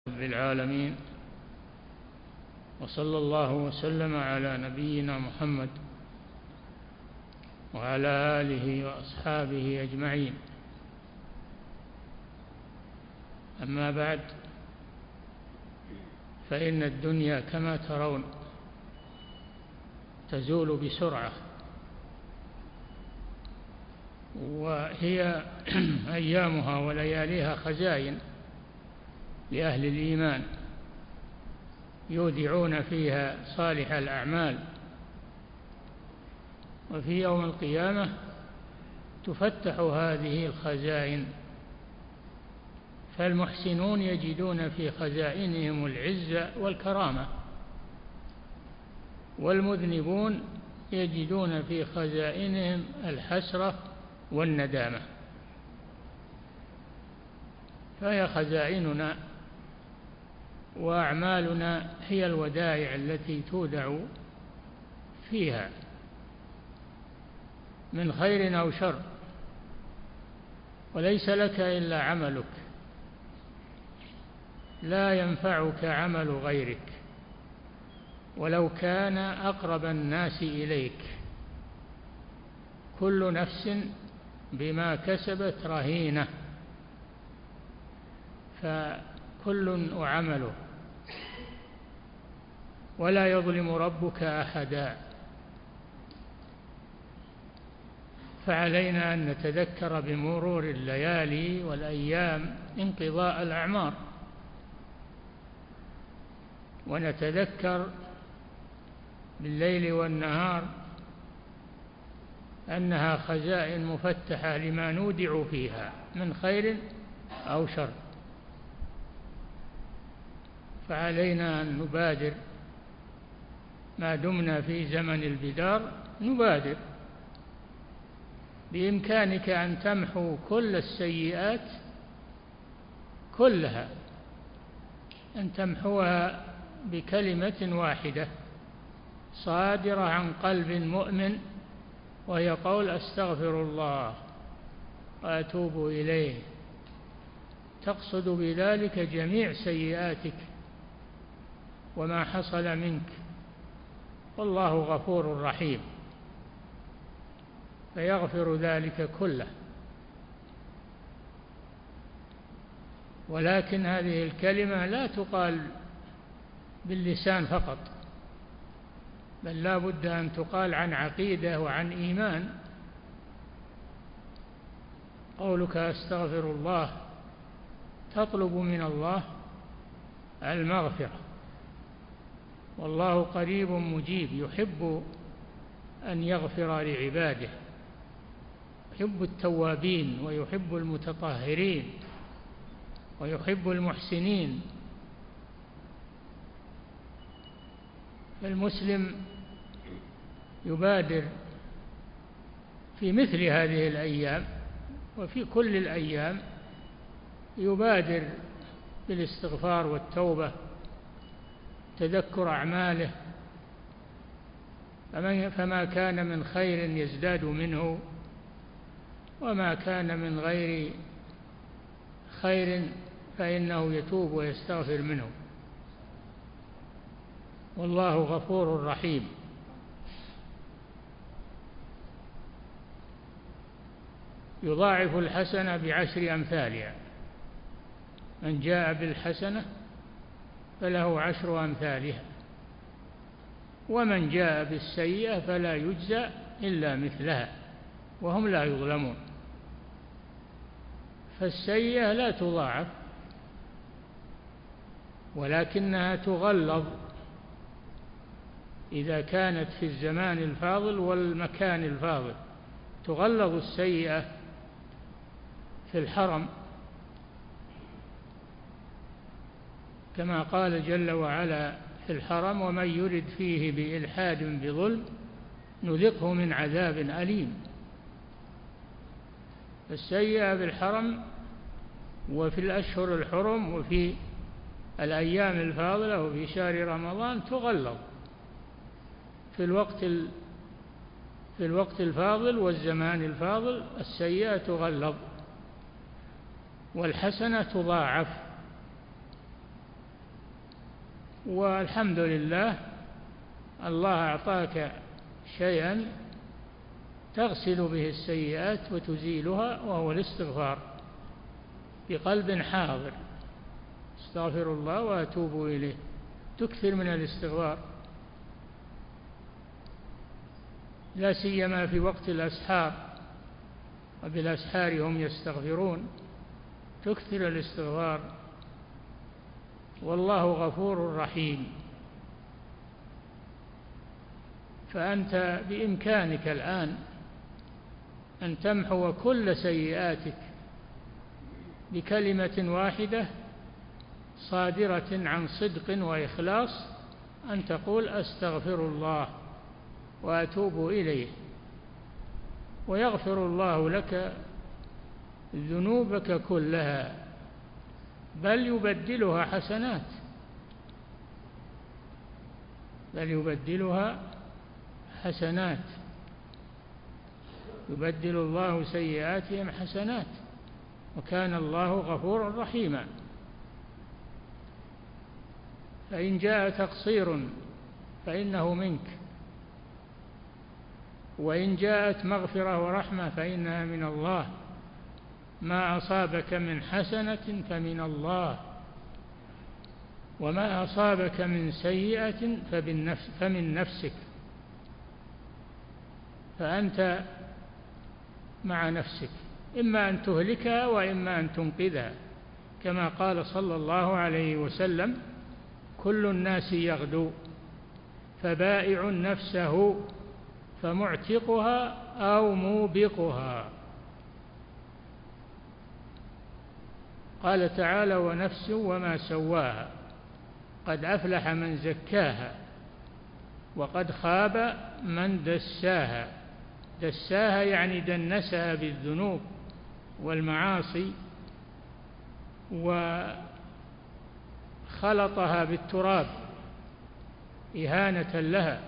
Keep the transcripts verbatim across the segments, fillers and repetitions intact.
رب العالمين، وصلى الله وسلم على نبينا محمد وعلى آله وأصحابه أجمعين. أما بعد، فإن الدنيا كما ترون تزول بسرعة، وهي أيامها ولياليها خزائن لأهل الإيمان يودعون فيها صالح الأعمال، وفي يوم القيامة تفتح هذه الخزائن، فالمحسنون يجدون في خزائنهم العزة والكرامة، والمذنبون يجدون في خزائنهم الحسرة والندامة. فهي خزائننا وأعمالنا هي الودائع التي تودع فيها من خير أو شر، وليس لك إلا عملك، لا ينفعك عمل غيرك ولو كان أقرب الناس إليك. كل نفس بما كسبت رهينة، فكل عمله، ولا يظلم ربك أحدا. فعلينا أن نتذكر بمرور الليالي والأيام انقضاء الأعمار، ونتذكر بالليل والنهار أنها خزائن مفتحة لما نودع فيها من خير أو شر. فعلينا أن نبادر ما دمنا في زمن البدار، نبادر. بإمكانك أن تمحو كل السيئات كلها، أن تمحوها بكلمة واحدة صادرة عن قلب مؤمن، وهي قول أستغفر الله وأتوب إليه، تقصد بذلك جميع سيئاتك وما حصل منك، والله غفور رحيم فيغفر ذلك كله. ولكن هذه الكلمة لا تقال باللسان فقط، بل لا بد أن تقال عن عقيدة وعن إيمان. قولك أستغفر الله تطلب من الله المغفرة، والله قريب مجيب، يحب أن يغفر لعباده، يحب التوابين ويحب المتطهرين ويحب المحسنين. فالمسلم يبادر في مثل هذه الأيام وفي كل الأيام، يبادر بالاستغفار والتوبة، تذكر أعماله، فما كان من خير يزداد منه، وما كان من غير خير فإنه يتوب ويستغفر منه، والله غفور رحيم. يضاعف الحسنة بعشر أمثالها، من جاء بالحسنة فله عشر أمثالها، ومن جاء بالسيئة فلا يجزى إلا مثلها وهم لا يظلمون. فالسيئة لا تضاعف، ولكنها تغلظ إذا كانت في الزمان الفاضل والمكان الفاضل. تغلظ السيئة في الحرم، كما قال جل وعلا في الحرم: ومن يرد فيه بإلحاد بظلم نذقه من عذاب أليم. السيئة في الحرم وفي الأشهر الحرم وفي الأيام الفاضلة وفي شهر رمضان تغلظ في الوقت في الوقت الفاضل والزمان الفاضل. السيئة تغلظ والحسنة تضاعف. والحمد لله الله أعطاك شيئا تغسل به السيئات وتزيلها، وهو الاستغفار بقلب حاضر. استغفر الله وأتوب إليه، تكثر من الاستغفار، لا سيما في وقت الأسحار، وبالأسحار هم يستغفرون، تكثر الاستغفار، والله غفور رحيم. فأنت بإمكانك الآن أن تمحو كل سيئاتك بكلمة واحدة صادرة عن صدق وإخلاص، أن تقول أستغفر الله وأتوب إليه، ويغفر الله لك ذنوبك كلها، بل يبدلها حسنات، بل يبدلها حسنات، يبدل الله سيئاتهم حسنات، وكان الله غفورا رحيما. فإن جاء تقصير فإنه منك، وإن جاءت مغفرة ورحمة فإنها من الله. ما أصابك من حسنة فمن الله، وما أصابك من سيئة فمن نفسك، فأنت مع نفسك، إما أن تهلكها وإما أن تنقذها، كما قال صلى الله عليه وسلم: كل الناس يغدو فبائع نفسه فمعتقها أو موبقها. قال تعالى: ونفس وما سواها قد أفلح من زكاها وقد خاب من دساها. دساها يعني دنسها بالذنوب والمعاصي وخلطها بالتراب إهانة لها،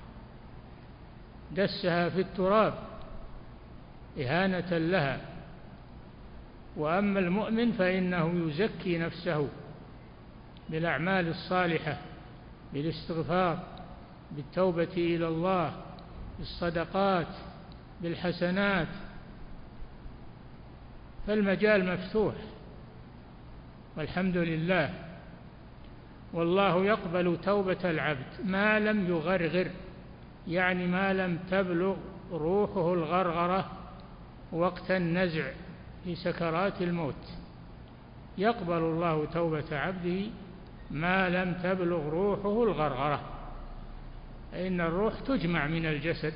دسها في التراب إهانة لها. وأما المؤمن فإنه يزكي نفسه بالأعمال الصالحة، بالاستغفار، بالتوبة إلى الله، بالصدقات، بالحسنات، فالمجال مفتوح والحمد لله. والله يقبل توبة العبد ما لم يغرغر، يعني ما لم تبلغ روحه الغرغرة وقت النزع في سكرات الموت. يقبل الله توبة عبده ما لم تبلغ روحه الغرغرة، فإن الروح تجمع من الجسد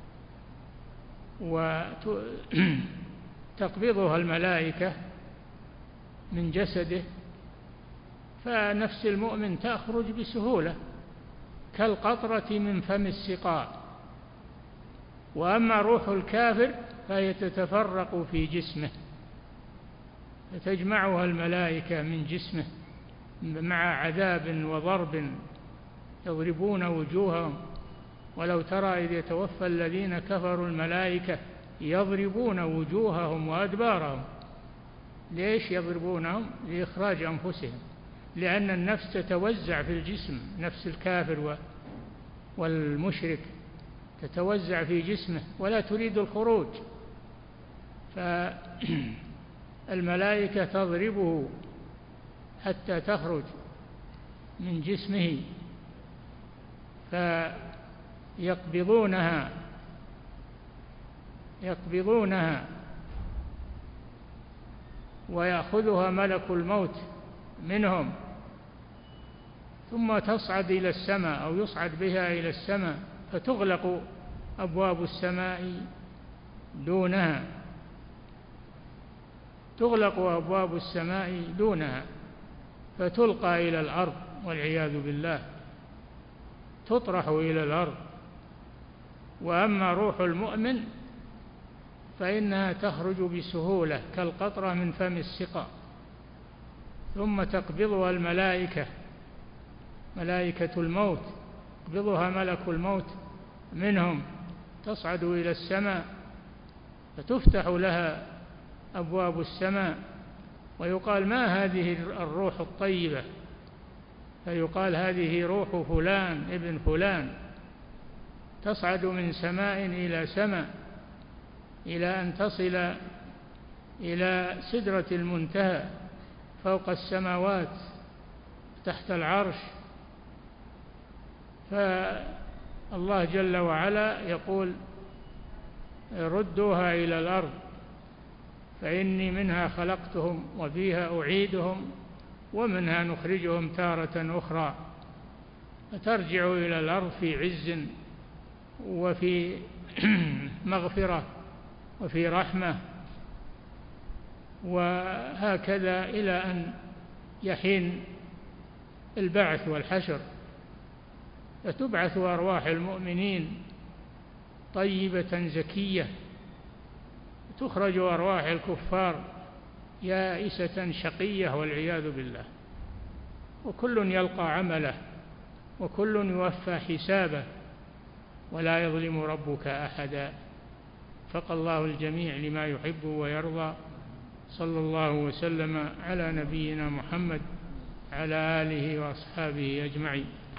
وتقبضها الملائكة من جسده، فنفس المؤمن تخرج بسهولة كالقطرة من فم السقاء. وأما روح الكافر فهي تتفرق في جسمه، فتجمعها الملائكة من جسمه مع عذاب وضرب يضربون وجوههم. ولو ترى إذ يتوفى الذين كفروا الملائكة يضربون وجوههم وأدبارهم. ليش يضربونهم؟ لإخراج أنفسهم، لأن النفس تتوزع في الجسم، نفس الكافر والمشرك تتوزع في جسمه ولا تريد الخروج، فالملائكة تضربه حتى تخرج من جسمه، فيقبضونها يقبضونها ويأخذها ملك الموت منهم، ثم تصعد إلى السماء أو يصعد بها إلى السماء، فتغلق أبواب السماء دونها تغلق أبواب السماء دونها فتلقى إلى الأرض والعياذ بالله، تطرح إلى الأرض. وأما روح المؤمن فإنها تخرج بسهولة كالقطرة من فم السقاء، ثم تقبضها الملائكة، ملائكة الموت، يقبضها ملك الموت منهم، تصعد إلى السماء فتفتح لها أبواب السماء، ويقال: ما هذه الروح الطيبة فيقال هذه روح فلان ابن فلان، تصعد من سماء إلى سماء إلى أن تصل إلى سدرة المنتهى فوق السماوات تحت العرش. فالله جل وعلا يقول ردوها إلى الأرض فإني منها خلقتهم وفيها أعيدهم ومنها نخرجهم تارة أخرى، فترجع إلى الأرض في عز وفي مغفرة وفي رحمة، وهكذا إلى أن يحين البعث والحشر، فتبعث أرواح المؤمنين طيبة زكية، تخرج أرواح الكفار يائسة شقية والعياذ بالله، وكل يلقى عمله وكل يوفى حسابه ولا يظلم ربك أحدا. وفق الله الجميع لما يحب ويرضى. صلى الله وسلم على نبينا محمد على آله وأصحابه أجمعين.